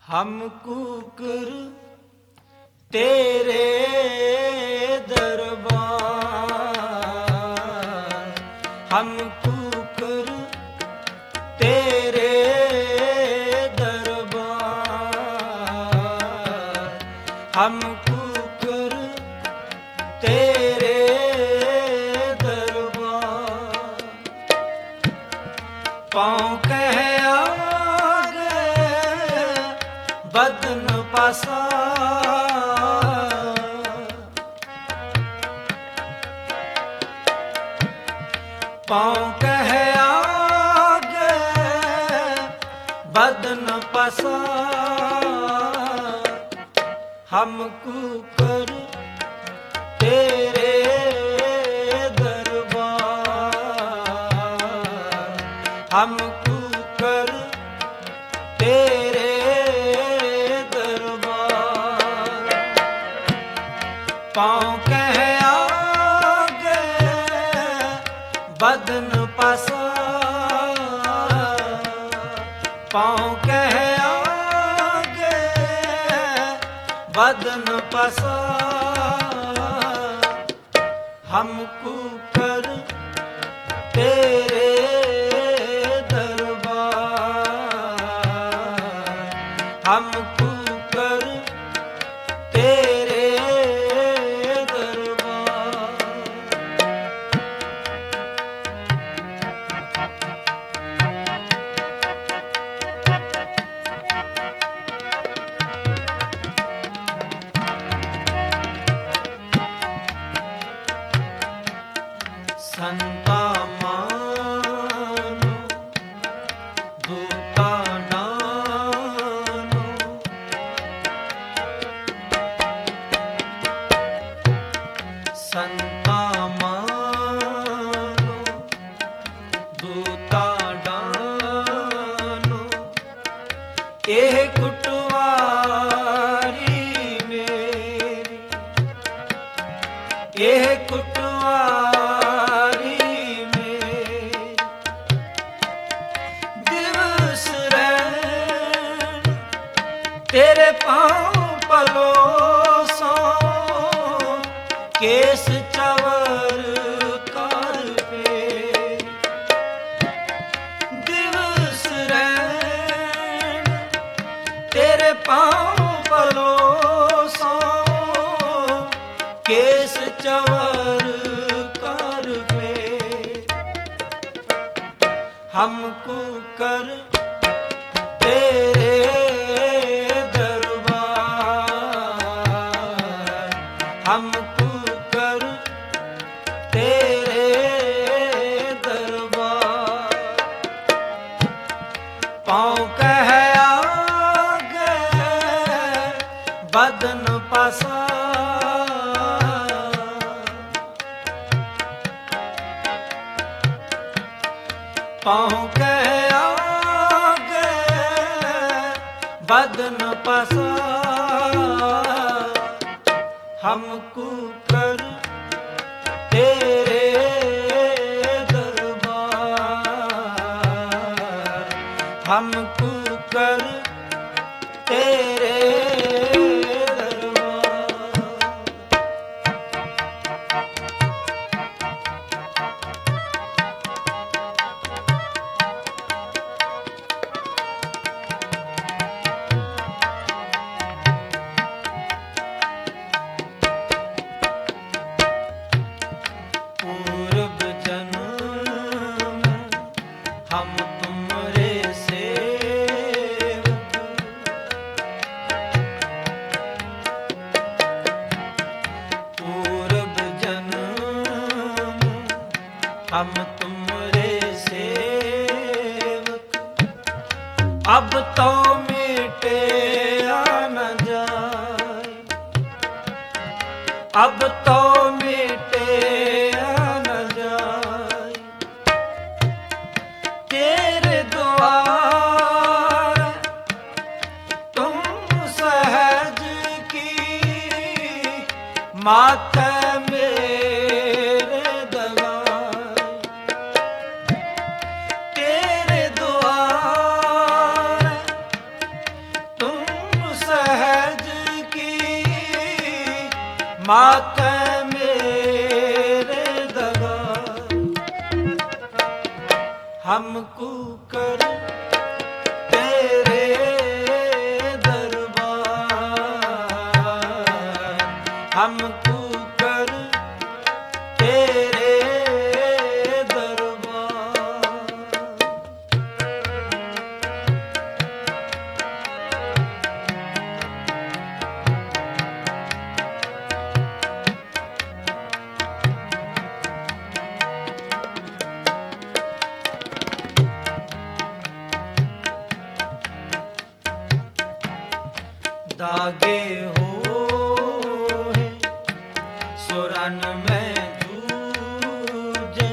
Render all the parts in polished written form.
हम कुकर तेरे दरबार, हम कुकर तेरे दरबार, हम कुकर तेरे दरबार। पाँव कह आगे बदन पसार, पाँव कह आगे बदन पसार, हम कुकर तेरे दरबार, हम कुकर तेरे दरबार। पाँव कह आगे बदन पसार, पाँव कह आगे बदन पसार, हम कुकर तेरे दरबार, हम कुकर तेरे दरबार। संता मानो दूता नानो, संता मानो दूता डानो, एह कुटवारी मेरी, एह कुटवारी मेरी, दिवस रैन तेरे पाँव पलोसो, केस चवर कर पे, दिवस रैन तेरे पाँव पलोसो, केस चवर कर पे, हम कुकर तेरे दरबार, हम कुकर तेरे दरबार। पाँव कह आगे बदन पसार, पाँव कह आगे बदन पसार, हम कुकर तेरे दरबार, हम कुकर तेरे दरबार। पूर्व जन्म हम तुमरे सेवक, पूर्व जन्म हम तुमरे सेवक, अब तो मिटे न जाए, अब तो मिटे न जाए, तेरे द्वार तुम सहज की माता मेरे दगाए, तेरे द्वार तुम माते मेरे दगा हमको कर तेरे दरबार हमको कर तेरे दरबार। दागे हो सुरन में जूझे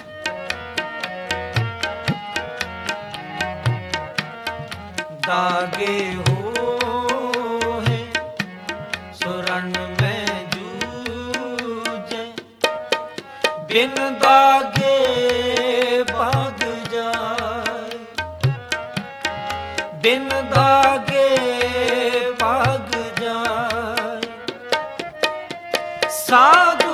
दागे हो सुरन में जूझे बिन दागे भाग जाए बिन दागे भाग जाए साधु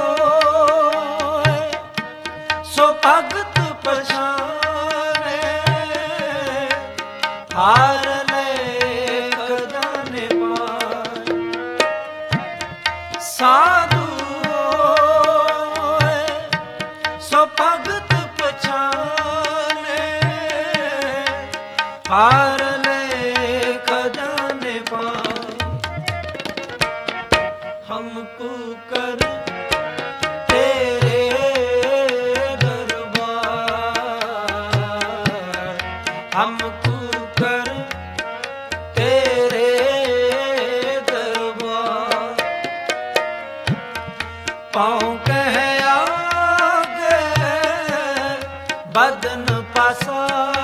होए सो भगत पछाने हार ले खजाने पाए साधु होए सो भगत पछाने हार ले खजाने पाए। हमको कर तेरे दरबार हमको कर तेरे दरबार। पाँव कह आगे बदन पासा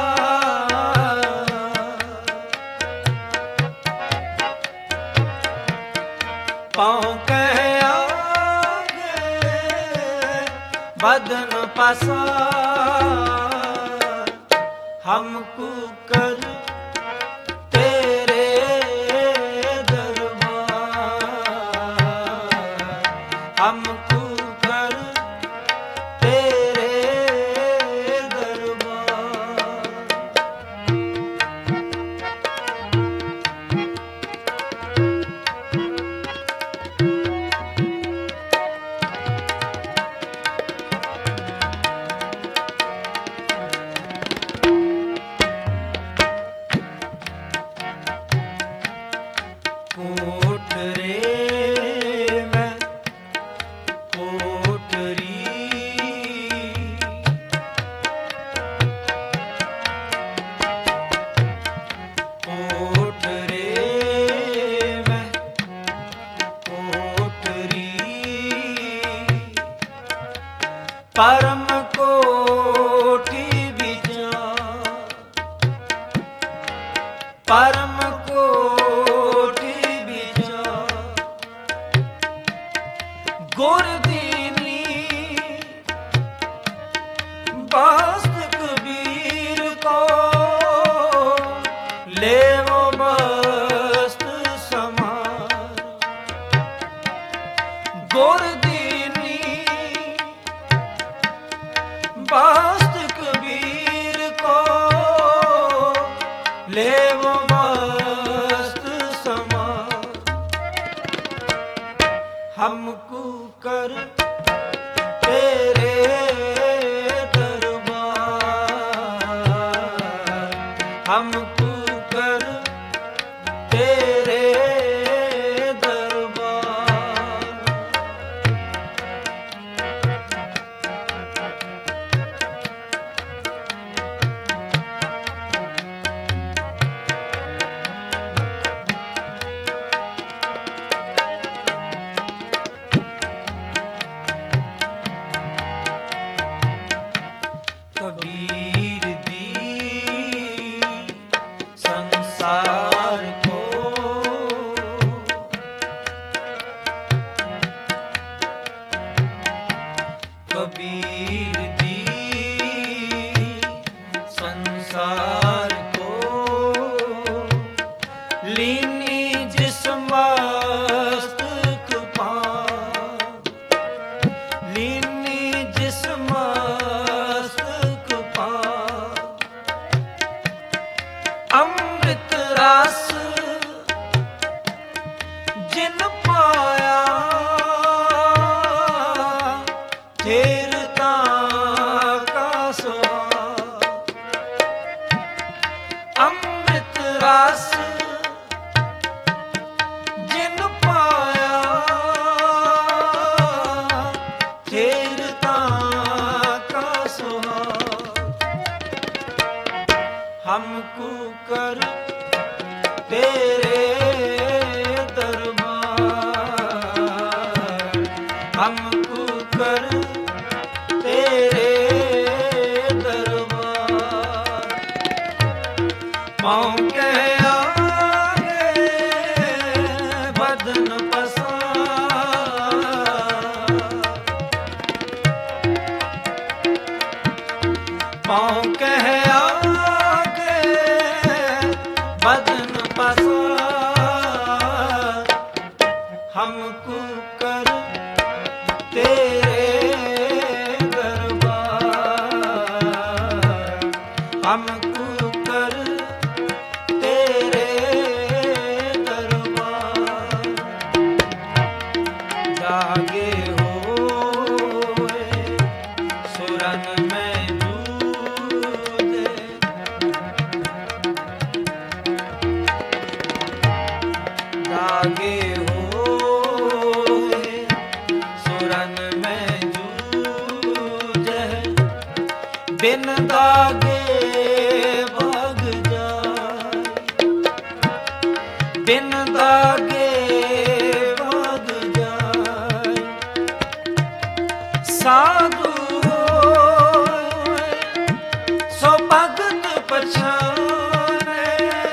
पाँव कह आगे बदन पसार हमको कर तेरे दरबार हमको कर तेरे दरबार। कोठरे में कोठरी कोठरे में कोठरी परम कोटि विचार परम कोटि विचार गुर दीनी बास्त कबीर को लेवो मस्त समार गुर दीनी बास्त कबीर को लेवो मस्त समार। हमको कर तेरे दरबार हमको कर तेरे दरबार। कबीर दी संसार को कबीर दी संसार को लीनी जिस मस्तक पार ਰਸ ਜਿਨ ਪਾਇਆ ਫੇਰ ਤਾਂ ਕਾ ਸੁਹਾਗ। ਅੰਮ੍ਰਿਤ ਰਸ ਜਿਨ ਪਾਇਆ ਫੇਰ ਤਾਂ ਕਾ ਸੁਹਾਗ। हमको कर तेरे दरबार, हमको कर तेरे दरबार। पाँव के आगे बदन पसार, पाँव के बदन पसार। हमको कर तेरे दरबार, हमको कर तेरे दरबार। जागे होए सुरन में जूझे, जागे होए सुरन में जूझे। बिन दागे भाग जाए, बिन दागे भाग जाए। साधु होए सो भगत पछाने,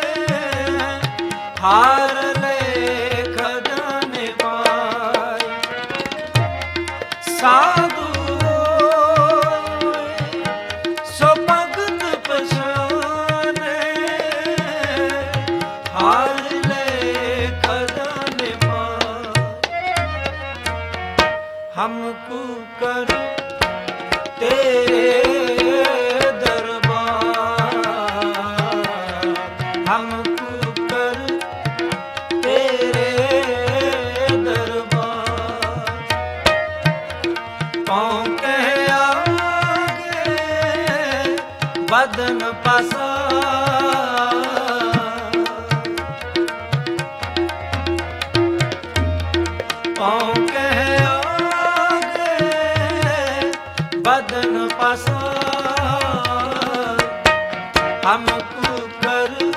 हार साधु सो भगत पछाने, हार ले खजाने पाए। हमको कर तेरे दरबार, हमको कर तेरे दरबार। पाँव के आगे बदन पसार, पाँव के आगे बदन पसार। हमको कर